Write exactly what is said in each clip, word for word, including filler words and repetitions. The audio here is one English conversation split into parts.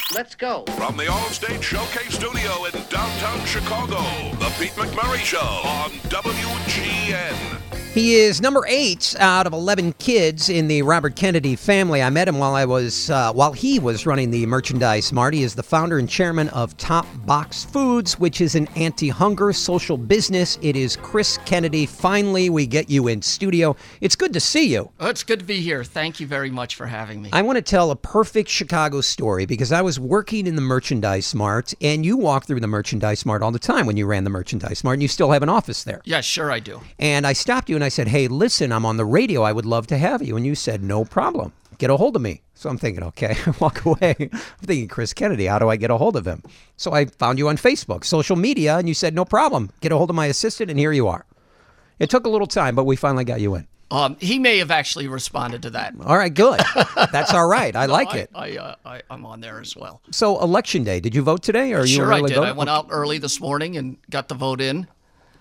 Let's go. From the Allstate Showcase Studio in downtown Chicago, the Pete McMurray Show on W G N. He is number eight out of eleven kids in the Robert Kennedy family. I met him while I was uh, while he was running the Merchandise Mart. He is the founder and chairman of Top Box Foods, which is an anti-hunger social business. It is Chris Kennedy. Finally, we get you in studio. It's good to see you. Oh, it's good to be here. Thank you very much for having me. I want to tell a perfect Chicago story because I was working in the Merchandise Mart, and you walk through the Merchandise Mart all the time when you ran the Merchandise Mart, and you still have an office there. Yeah, sure I do. And I stopped you and I said, hey, listen, I'm on the radio. I would love to have you. And you said, no problem. Get a hold of me. So I'm thinking, okay, walk away. I'm thinking, Chris Kennedy, how do I get a hold of him? So I found you on Facebook, social media, and you said, no problem. Get a hold of my assistant, and here you are. It took a little time, but we finally got you in. Um, he may have actually responded to that. All right, good. That's all right. I no, like I, it. I, uh, I, I'm on there as well. So election day, did you vote today? Or are you sure I did. voter? I went out early this morning and got the vote in.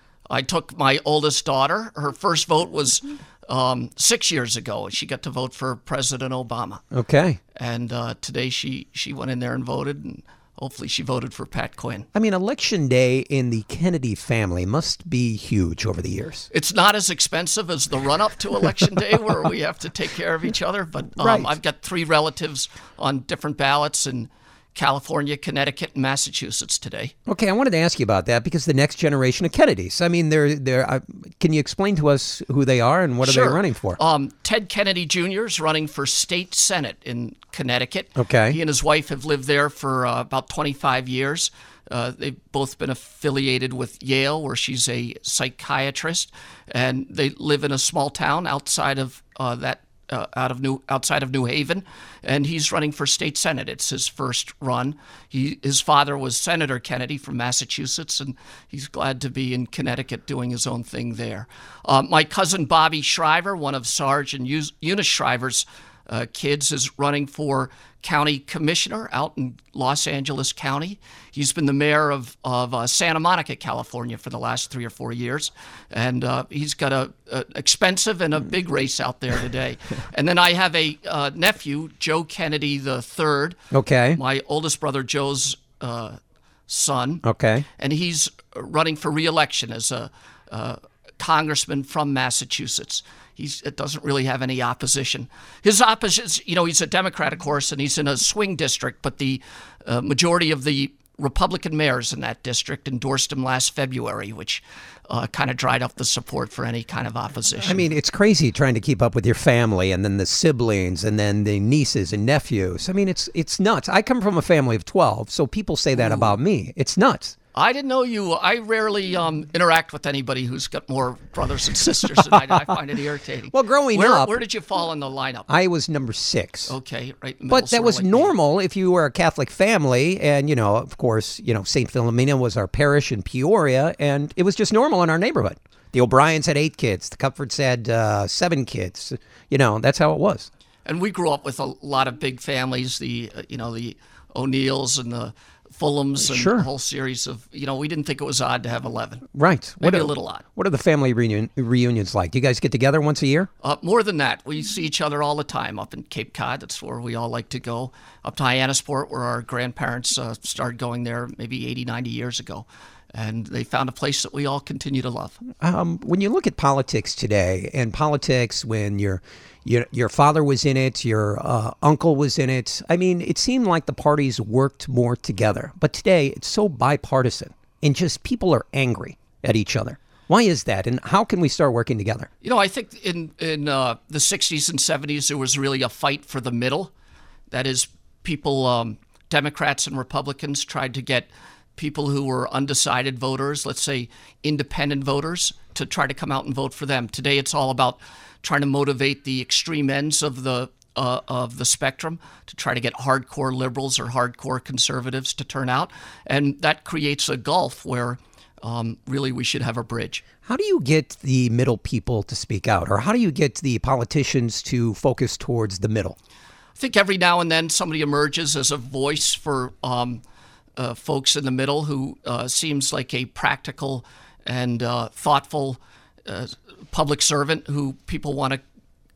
I took my oldest daughter. Her first vote was um, six years ago. She got to vote for President Obama. Okay. And uh, today she, she went in there and voted, and hopefully she voted for Pat Quinn. I mean, election day in the Kennedy family must be huge over the years. It's not as expensive as the run-up to election day where we have to take care of each other. But um, Right. I've got three relatives on different ballots in California, Connecticut, and Massachusetts today. Okay, I wanted to ask you about that because the next generation of Kennedys. I mean, they're they're. Uh, can you explain to us who they are and what are Sure. they running for? Um, Ted Kennedy Junior is running for state senate in Connecticut. Okay. He and his wife have lived there for uh, about twenty-five years. Uh, they've both been affiliated with Yale, where she's a psychiatrist, and they live in a small town outside of uh, that. Uh, out of New outside of New Haven, and he's running for state senate. It's his first run. He his father was Senator Kennedy from Massachusetts, and he's glad to be in Connecticut doing his own thing there. Uh, my cousin Bobby Shriver, one of Sarge and Eunice Shriver's uh, kids, is running for county commissioner out in Los Angeles County. He's been the mayor of, of uh, Santa Monica, California for the last three or four years. And uh, he's got a, a expensive and a big race out there today. And then I have a uh, nephew, Joe Kennedy the third. Okay. My oldest brother Joe's uh, son. Okay. And he's running for re-election as a uh, congressman from Massachusetts. He's, it doesn't really have any opposition. His opposition, you know, he's a Democrat, of course, and he's in a swing district, but the uh, majority of the Republican mayors in that district endorsed him last February, which uh, kind of dried up the support for any kind of opposition. I mean, it's crazy trying to keep up with your family and then the siblings and then the nieces and nephews. I mean, it's it's nuts. I come from a family of twelve, so people say that Ooh. about me. It's nuts. I didn't know you. I rarely um, interact with anybody who's got more brothers and sisters than I do. I find it irritating. Well, growing where, up, where did you fall in the lineup? I was number six. Okay, right. in the But middle, that sort of was like me. normal if you were a Catholic family. And, you know, of course, you know, Saint Philomena was our parish in Peoria. And it was just normal in our neighborhood. The O'Briens had eight kids. The Cupfords had uh, seven kids. You know, that's how it was. And we grew up with a lot of big families, the, uh, you know, the O'Neills and the Fulhams and Sure. a whole series of, you know, we didn't think it was odd to have eleven. Right. Maybe what a are, little odd. What are the family reunion, reunions like? Do you guys get together once a year? Uh, more than that, we see each other all the time up in Cape Cod. That's where we all like to go. Up to Hyannisport, where our grandparents uh, started going there maybe eighty, ninety years ago. And they found a place that we all continue to love. Um, when you look at politics today, and politics when your your, your father was in it, your uh, uncle was in it, I mean, it seemed like the parties worked more together. But today, it's so bipartisan, and just people are angry at each other. Why is that, and how can we start working together? You know, I think in, in uh, the sixties and seventies, there was really a fight for the middle. That is, people, um, Democrats and Republicans tried to get people who were undecided voters, let's say independent voters, to try to come out and vote for them. Today, it's all about trying to motivate the extreme ends of the uh, of the spectrum to try to get hardcore liberals or hardcore conservatives to turn out, and that creates a gulf where um, really we should have a bridge. How do you get the middle people to speak out, or how do you get the politicians to focus towards the middle? I think every now and then somebody emerges as a voice for um, uh, folks in the middle who uh, seems like a practical and uh, thoughtful uh, public servant who people want to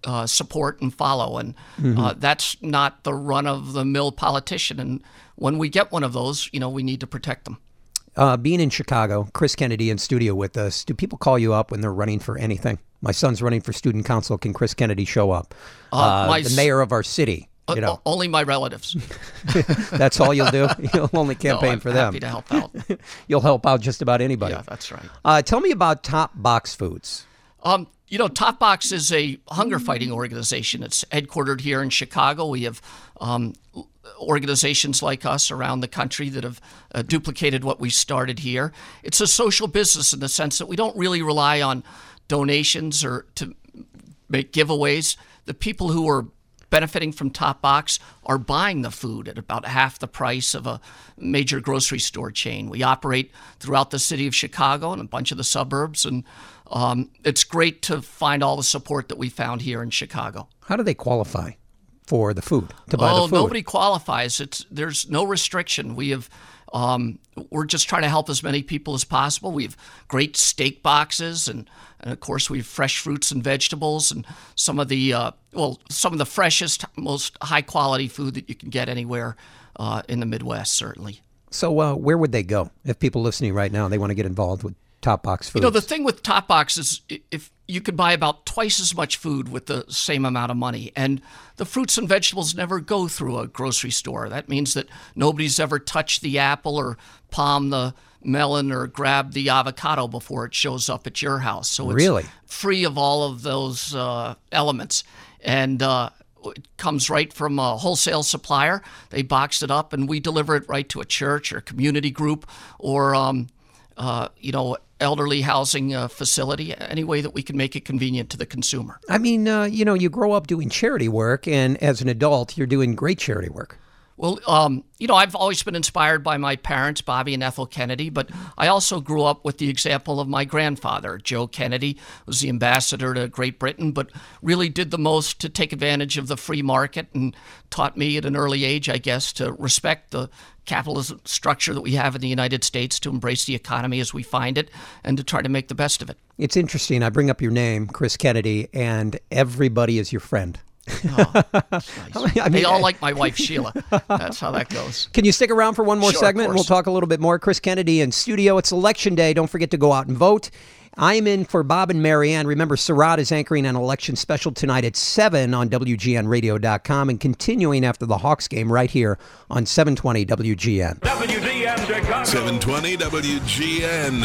uh, support and follow. And mm-hmm. uh, that's not the run-of-the-mill politician. And when we get one of those, you know, we need to protect them. Uh, being in Chicago, Chris Kennedy in studio with us, do people call you up when they're running for anything? My son's running for student council. Can Chris Kennedy show up? Uh, uh, my, the mayor of our city. You know. Uh, only my relatives. That's all you'll do? You'll only campaign no, I'm for them? happy to help out. You'll help out just about anybody. Yeah, that's right. Uh, tell me about Top Box Foods. Um, you know, Top Box is a hunger fighting organization. It's headquartered here in Chicago. We have um, organizations like us around the country that have uh, duplicated what we started here. It's a social business in the sense that we don't really rely on donations or to make giveaways. The people who are benefiting from Top Box are buying the food at about half the price of a major grocery store chain. We operate throughout the city of Chicago and a bunch of the suburbs, and um, it's great to find all the support that we found here in Chicago. How do they qualify for the food, to buy oh, the food? Nobody qualifies. It's there's no restriction. We have um, we're just trying to help as many people as possible. We have great steak boxes, and, and of course we have fresh fruits and vegetables, and some of the uh, well, some of the freshest, most high quality food that you can get anywhere uh, in the Midwest, certainly. So uh, where would they go if people listening right now they want to get involved with Top Box Foods? You know, the thing with Top Box is if you could buy about twice as much food with the same amount of money. And the fruits and vegetables never go through a grocery store. That means that nobody's ever touched the apple or palmed the melon or grabbed the avocado before it shows up at your house. So it's really? free of all of those uh, elements. And uh, it comes right from a wholesale supplier. They box it up, and we deliver it right to a church or a community group or, um, uh, you know, elderly housing uh, facility, any way that we can make it convenient to the consumer. I mean, uh, you know, you grow up doing charity work, and as an adult, you're doing great charity work. Well, um, you know, I've always been inspired by my parents, Bobby and Ethel Kennedy, but I also grew up with the example of my grandfather, Joe Kennedy, who was the ambassador to Great Britain, but really did the most to take advantage of the free market and taught me at an early age, I guess, to respect the capitalist structure that we have in the United States, to embrace the economy as we find it, and to try to make the best of it. It's interesting. I bring up your name, Chris Kennedy, and everybody is your friend. Oh, that's nice. I mean, they all like my wife, Sheila. That's how that goes. Can you stick around for one more Sure, segment? of And we'll course. talk a little bit more. Chris Kennedy in studio. It's Election Day. Don't forget to go out and vote. I'm in for Bob and Marianne. Remember, Surratt is anchoring an election special tonight at seven on W G N radio dot com and continuing after the Hawks game right here on seven twenty W G N. W G N Chicago. seven twenty W G N.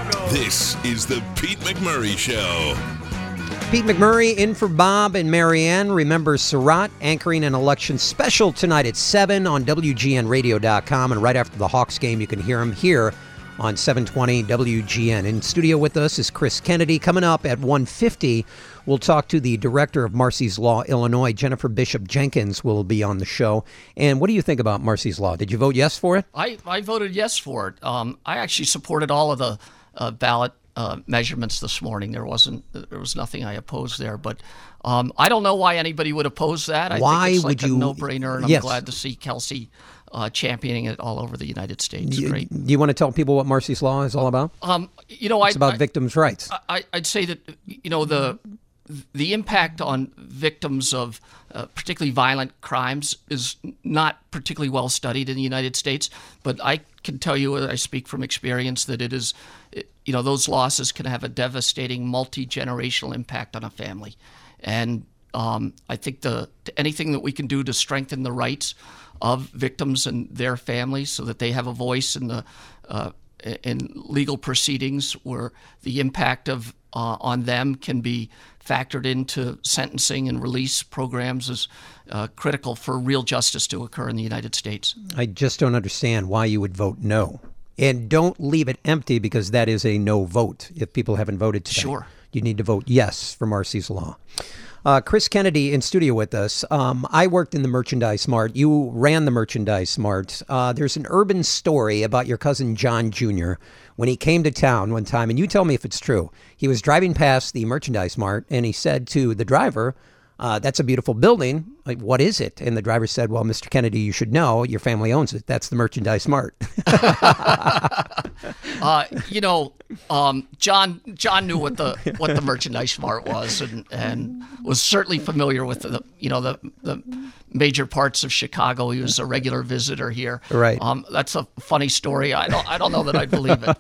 This is the Pete McMurray Show. Pete McMurray in for Bob and Marianne. Remember, Surratt anchoring an election special tonight at seven on W G N radio dot com. And right after the Hawks game, you can hear him here on seven twenty W G N. In studio with us is Chris Kennedy. Coming up at one fifty, we'll talk to the director of Marcy's Law, Illinois. Jennifer Bishop Jenkins will be on the show. And what do you think about Marcy's Law? Did you vote yes for it? I, I voted yes for it. Um, I actually supported all of the uh, ballot uh, measurements this morning. There wasn't, there was nothing I opposed there. But um, I don't know why anybody would oppose that. I Why think it's would like you- a no-brainer, and I'm Yes. glad to see Kelsey uh, championing it all over the United States. You, Great. you want to tell people what Marcy's Law is all about? Um, you know, It's I, about I, victims' rights. I, I'd say that, you know, the the impact on victims of uh, particularly violent crimes is not particularly well studied in the United States. But I can tell you, I speak from experience, that it is, it, you know, those losses can have a devastating multi-generational impact on a family. And um, I think the anything that we can do to strengthen the rights of victims and their families so that they have a voice in the uh, in legal proceedings where the impact of uh, on them can be factored into sentencing and release programs is uh, critical for real justice to occur in the United States. I just don't understand why you would vote no. And don't leave it empty, because that is a no vote if people haven't voted today. Sure. You need to vote yes for Marcy's Law. Uh, Chris Kennedy in studio with us. Um, I worked in the Merchandise Mart. You ran the Merchandise Mart. Uh, there's an urban story about your cousin John Junior when he came to town one time, and you tell me if it's true. He was driving past the Merchandise Mart, and he said to the driver, uh, that's a beautiful building. Like, what is it? And the driver said, well, Mister Kennedy, you should know your family owns it. That's the Merchandise Mart. Uh, you know, um, John John knew what the what the Merchandise Mart was, and, and was certainly familiar with the you know the the major parts of Chicago. He was a regular visitor here. Right. Um, that's a funny story. I don't I don't know that I believe it.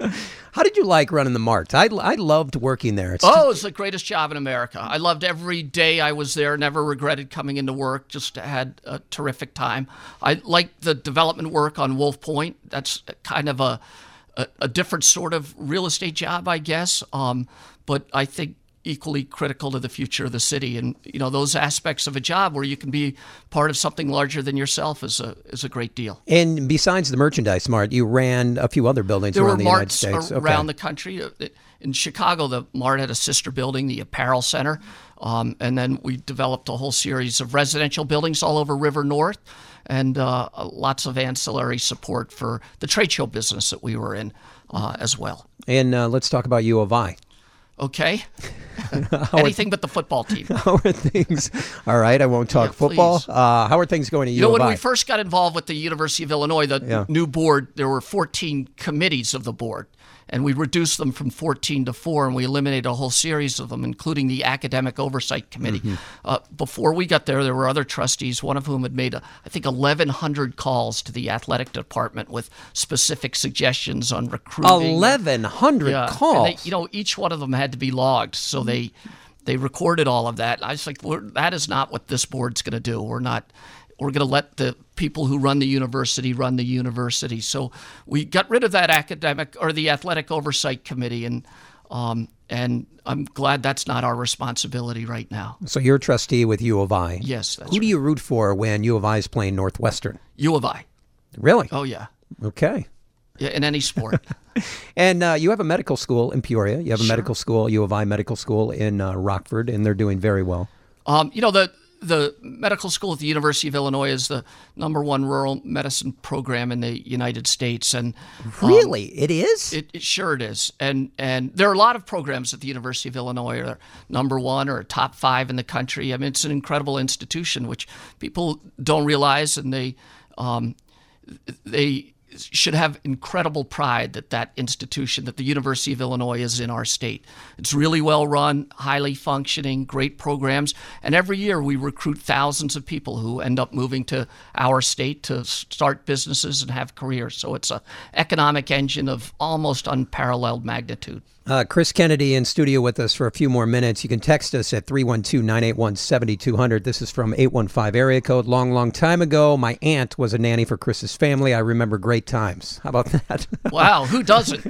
How did you like running the Mart? I, I loved working there. It's Oh, it's the greatest job in America. I loved every day I was there. Never regretted coming into work. Just had a terrific time. I liked the development work on Wolf Point. That's kind of a a, a different sort of real estate job, I guess. Um, but I think equally critical to the future of the city. And you know, those aspects of a job where you can be part of something larger than yourself is a is a great deal. And besides the Merchandise Mart, you ran a few other buildings There around were the United marts States. around Okay. the country. In Chicago, the Mart had a sister building, the Apparel Center, um, and then we developed a whole series of residential buildings all over River North, and uh, lots of ancillary support for the trade show business that we were in uh, as well. And uh, let's talk about U of I. Okay. Anything but the football team. How are things? All right, I won't talk Yeah, football. please. Uh, how are things going at You U know, of when I? we first got involved with the University of Illinois, the Yeah. new board, there were fourteen committees of the board, and we reduced them from fourteen to four, and we eliminated a whole series of them, including the Academic Oversight Committee. Mm-hmm. Uh, before we got there, there were other trustees, one of whom had made, uh, I think, eleven hundred calls to the athletic department with specific suggestions on recruiting. eleven hundred Yeah, calls. and they, you know, each one of them had to be logged, so they they recorded all of that. I was like, We're, that is not what this board's going to do. We're not. We're going to let the people who run the university run the university. So we got rid of that academic or the athletic oversight committee, and um, and I'm glad that's not our responsibility right now. So you're a trustee with U of I. Yes, that's Who do right. you root for when U of I is playing Northwestern? U of I. Really? Oh yeah, Okay. yeah. In any sport. And uh, you have a medical school in Peoria. You have a Sure. medical school, U of I Medical School in uh, Rockford, and they're doing very well. Um, you know, the the medical school at the University of Illinois is the number one rural medicine program in the United States, and um, Really? It is? It, it sure it is, and and there are a lot of programs at the University of Illinois that are number one or top five in the country. I mean, it's an incredible institution, which people don't realize, and they um, they should have incredible pride that that institution, that the University of Illinois is in our state. It's really well run, highly functioning, great programs, and every year we recruit thousands of people who end up moving to our state to start businesses and have careers. So it's an economic engine of almost unparalleled magnitude. Uh, Chris Kennedy in studio with us for a few more minutes. You can text us at three one two, nine eight one, seven two zero zero. This is from eight one five area code. Long, long time ago, my aunt was a nanny for Chris's family. I remember great times. How about that? Wow, who doesn't?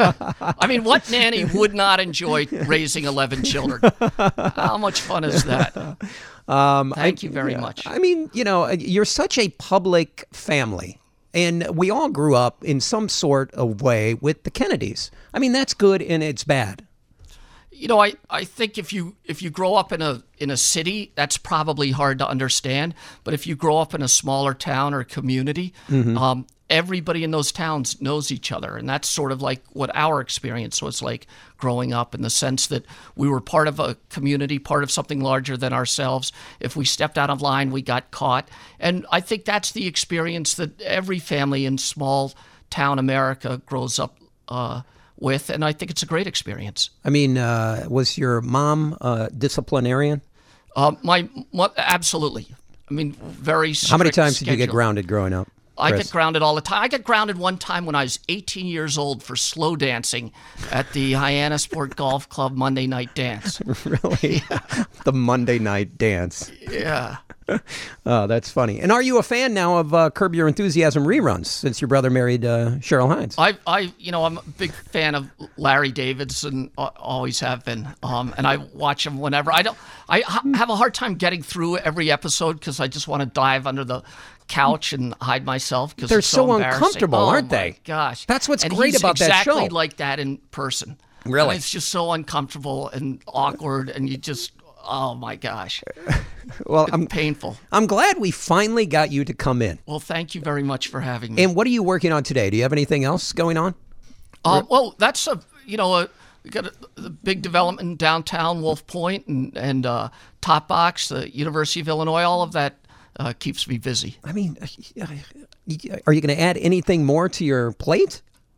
I mean, what nanny would not enjoy raising eleven children? How much fun is that? Um, Thank I- you very yeah. much. I mean, you know, you're such a public family. And we all grew up in some sort of way with the Kennedys. I mean, that's good and it's bad. You know, I, I think if you if you grow up in a in a city, that's probably hard to understand. But if you grow up in a smaller town or community, um, everybody in those towns knows each other. And that's sort of like what our experience was like growing up, in the sense that we were part of a community, part of something larger than ourselves. If we stepped out of line, we got caught. And I think that's the experience that every family in small town America grows up uh, with. And I think it's a great experience. I mean, uh, was your mom a disciplinarian? Uh, my, my absolutely. I mean, very strict How many times did you get schedule. grounded growing up? I Chris? get grounded all the time. I got grounded one time when I was eighteen years old for slow dancing at the Hyannisport Golf Club Monday night dance. Really? The Monday night dance. Yeah. Oh, that's funny. And are you a fan now of uh, Curb Your Enthusiasm reruns since your brother married uh, Cheryl Hines? I, I, you know, I'm a big fan of Larry Davidson, uh, always have been, um, and I watch him whenever. I don't. I ha- have a hard time getting through every episode because I just want to dive under the couch and hide myself because They're it's so, so embarrassing. uncomfortable, Oh, aren't my they? Gosh, That's what's and great he's about that exactly show. like that in person. Really? And it's just so uncomfortable and awkward, and you just. Oh my gosh, Well, I'm painful. I'm glad we finally got you to come in. Well, thank you very much for having me. And what are you working on today? Do you have anything else going on? Uh, well, that's a you know a, we got a, the big development in downtown Wolf Point and and uh, Top Box, the University of Illinois. All of that uh, keeps me busy. I mean, are you going to add anything more to your plate?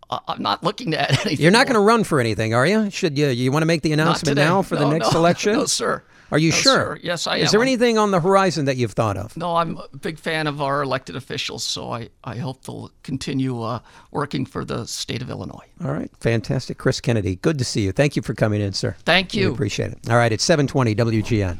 Uh, I'm not looking at anything. You're not going more. to run for anything, are you? Should you? You want to make the Not announcement today. now for no, the next no, election? No, sir. Are you No, sure? sir. Yes, I am. Is there I'm- anything on the horizon that you've thought of? No, I'm a big fan of our elected officials, so I, I hope they'll continue uh, working for the state of Illinois. All right. Fantastic. Chris Kennedy, good to see you. Thank you for coming in, sir. Thank We you. appreciate it. All right. It's seven twenty W G N.